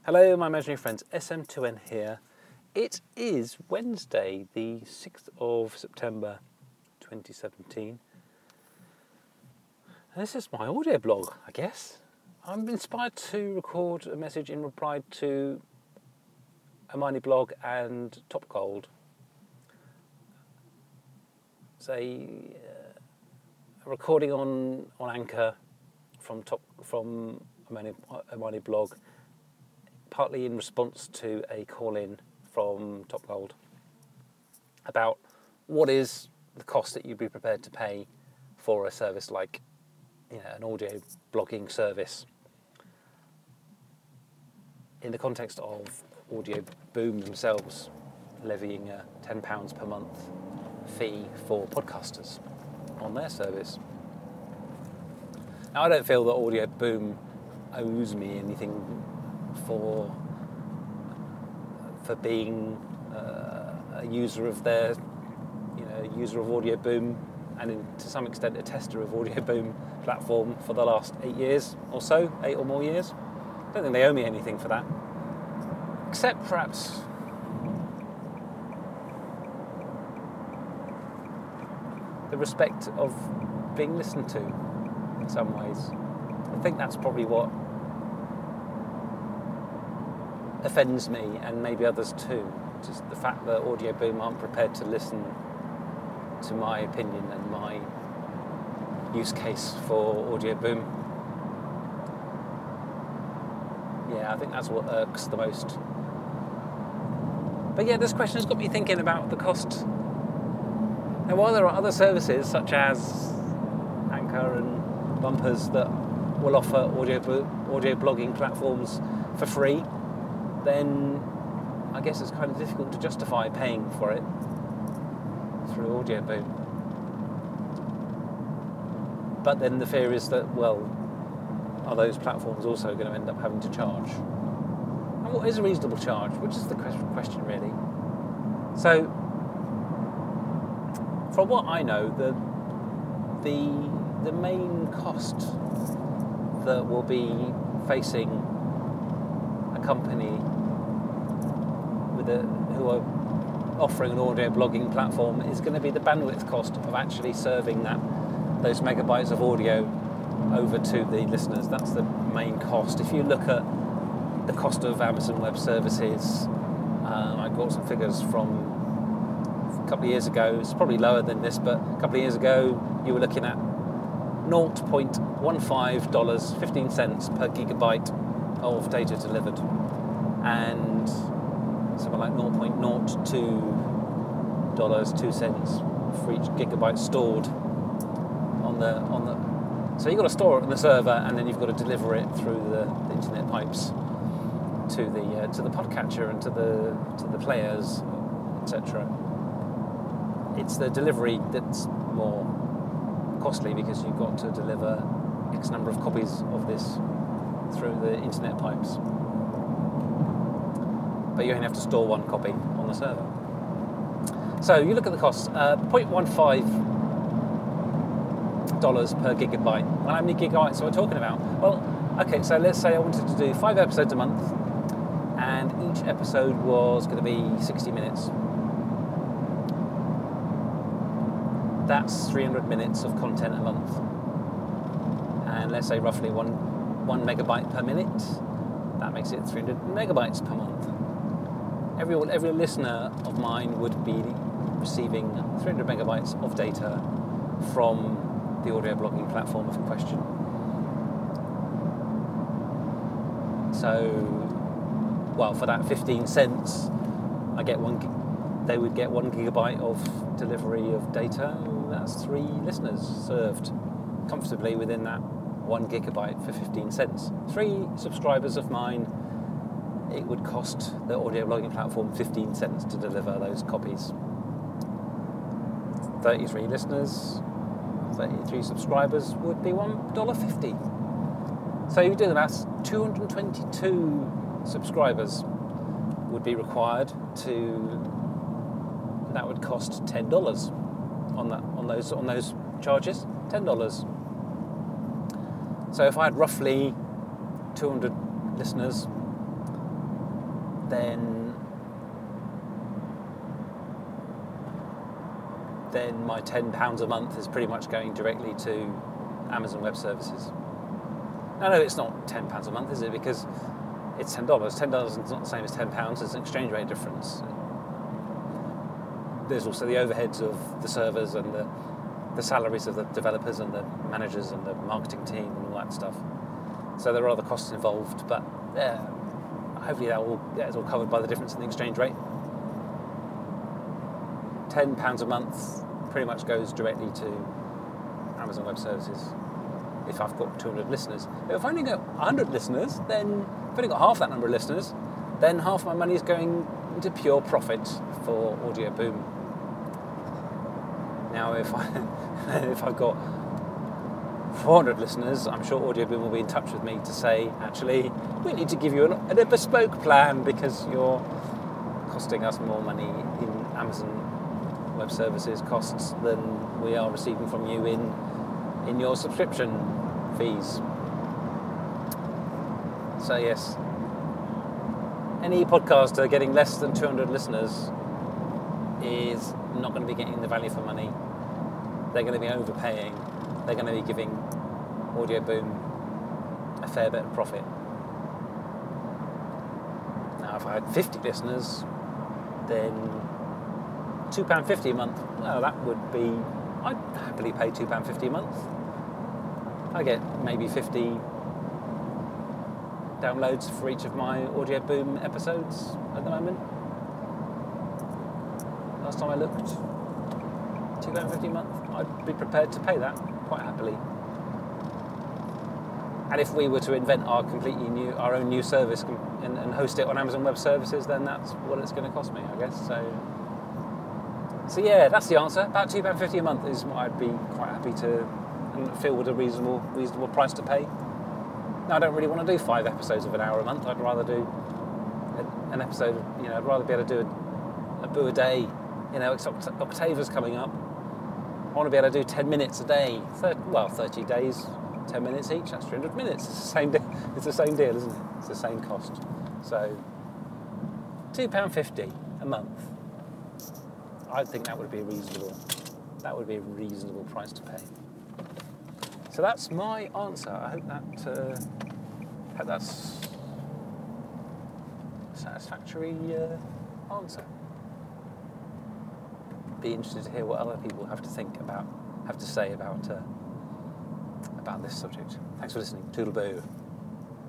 Hello, my imaginary friends, SM2N here. It is Wednesday, the 6th of September 2017. And this is my audio blog, I guess. I'm inspired to record a message in reply to Hermione Blog and Top Gold. It's a recording on Anchor from Hermione Blog, partly in response to a call-in from Top Gold about what is the cost that you'd be prepared to pay for a service like, an audio blogging service in the context of Audio Boom themselves levying a £10 per month fee for podcasters on their service. Now, I don't feel that Audio Boom owes me anything for being a user of their, user of Audio Boom, and to some extent a tester of Audio Boom platform for the last 8 years or so, 8 or more years. I don't think they owe me anything for that, except perhaps the respect of being listened to in some ways. I think that's probably what offends me, and maybe others too. Just the fact that Audio Boom aren't prepared to listen to my opinion and my use case for Audio Boom. Yeah, I think that's what irks the most. But yeah, this question has got me thinking about the cost. Now, while there are other services such as Anchor and Bumpers that will offer audio blogging platforms for free, then I guess it's kind of difficult to justify paying for it through Audio Boom. But then the fear is that, are those platforms also going to end up having to charge? And what is a reasonable charge? Which is the question really. So, from what I know, the main cost that will be facing a company who are offering an audio blogging platform is going to be the bandwidth cost of actually serving those megabytes of audio over to the listeners. That's the main cost. If you look at the cost of Amazon Web Services, I got some figures from a couple of years ago. It's probably lower than this, but a couple of years ago you were looking at $0.15, 15 cents per gigabyte of data delivered, and something like $0.02 2 cents for each gigabyte stored on the. So you've got to store it on the server, and then you've got to deliver it through the internet pipes to the podcatcher and to the players, etc. It's the delivery that's more costly, because you've got to deliver X number of copies of this through the internet pipes. But you only have to store one copy on the server. So you look at the costs, $0.15 per gigabyte. Well, how many gigabytes are we talking about? Well, okay, so let's say I wanted to do 5 episodes a month, and each episode was going to be 60 minutes. That's 300 minutes of content a month. And let's say roughly one megabyte per minute. That makes it 300 megabytes per month. Every listener of mine would be receiving 300 megabytes of data from the audio blogging platform of question. So, for that 15 cents, they would get 1 gigabyte of delivery of data. That's 3 listeners served comfortably within that 1 gigabyte for 15 cents. 3 subscribers of mine, it would cost the audio blogging platform 15 cents to deliver those copies. 33 listeners, 33 subscribers would be $1.50. So you do the maths, 222 subscribers would be required that would cost $10 on those charges, $10. So if I had roughly 200 listeners, then my £10 a month is pretty much going directly to Amazon Web Services. No, it's not £10 a month, is it? Because it's $10. $10 is not the same as £10. There's an exchange rate difference. There's also the overheads of the servers and the salaries of the developers and the managers and the marketing team and all that stuff. So there are other costs involved, but hopefully it's all covered by the difference in the exchange rate. £10 a month pretty much goes directly to Amazon Web Services if I've got 200 listeners. If I've only got 100 listeners, then I've only got half that number of listeners, then half my money is going into pure profit for Audio Boom. Now, if I've got 400 listeners, I'm sure Audio Boom will be in touch with me to say, actually, we need to give you a bespoke plan because you're costing us more money in Amazon Web Services costs than we are receiving from you in your subscription fees. So yes, any podcaster getting less than 200 listeners is not going to be getting the value for money. They're going to be overpaying. They're going to be giving Audio Boom a fair bit of profit. Now, if I had 50 listeners, then £2.50 a month, well, that would be, I'd happily pay £2.50 a month. I get maybe 50 downloads for each of my Audio Boom episodes at the moment. Last time I looked, £2.50 a month, I'd be prepared to pay that quite happily. And if we were to invent our own new service and host it on Amazon Web Services, then that's what it's going to cost me, I guess. So yeah, that's the answer. About £2.50 a month is what I'd be quite happy to feel was a reasonable price to pay. Now, I don't really want to do 5 episodes of an hour a month. I'd rather do an episode. I'd rather be able to do a boo a day. It's Octavia's coming up. I want to be able to do 10 minutes a day. 30 days, 10 minutes each. That's 300 minutes. It's the same deal. It's the same deal, isn't it? It's the same cost. So, £2.50 a month. I think that would be reasonable. That would be a reasonable price to pay. So that's my answer. I hope that's a satisfactory answer. Be interested to hear what other people have to say about this subject. Thanks for listening. Toodle-boo.